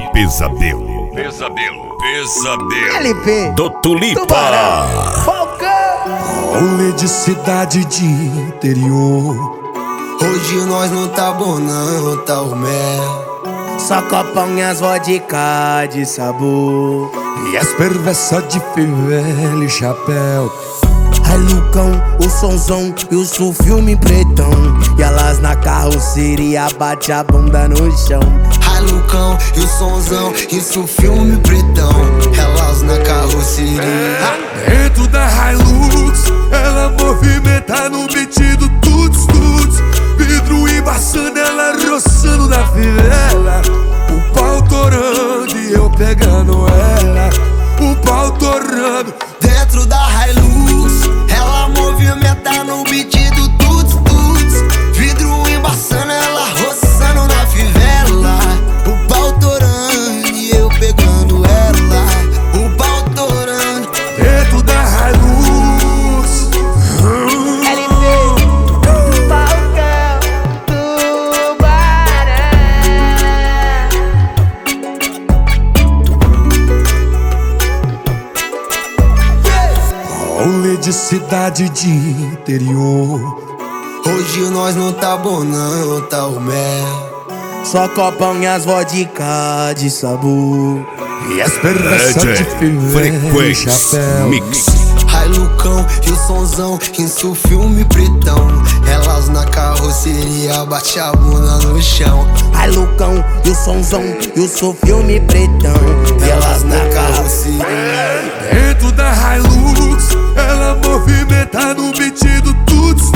Pesadelo. LP Do Tulipa. Tubarão, Falcão. Rolê de cidade de interior. Hoje nós não tá bom não, tá o mel. Só copão e as vodka de sabor. E as perversas de fivela e chapéu. Ai Lucão, o sonzão e o filme pretão. E elas na carroceria bate a bunda no chão. Ai Lucão e o sonzão, isso filme pretão. Elas na carroceria. Dentro da Hilux, ela movimenta no beat do tuts tuts. Vidro embaçando, ela roçando na fivela. O pau torando e eu pegando ela. O pau torando. Dentro da Hilux, ela movimenta no beat do tuts tuts. Vidro embaçando, ela roçando na fivela. O pau torando e eu pegando ela. O pau torando. Dentro da Hilux. LP Falcão, Tubarão. Rolê de cidade de interior. Hoje nós não tá bom não, tá o mel. Só copão e as vodka de sabor. E as perversas de fivela e Frequência chapéu. Mix. Ai Lucão e o sonzão, isso filme pretão. Elas na carroceria bate a bunda no chão. Ai Lucão e o sonzão e o filme pretão. E elas na carroceria. Dentro da Hilux, ela movimenta no beat do tuts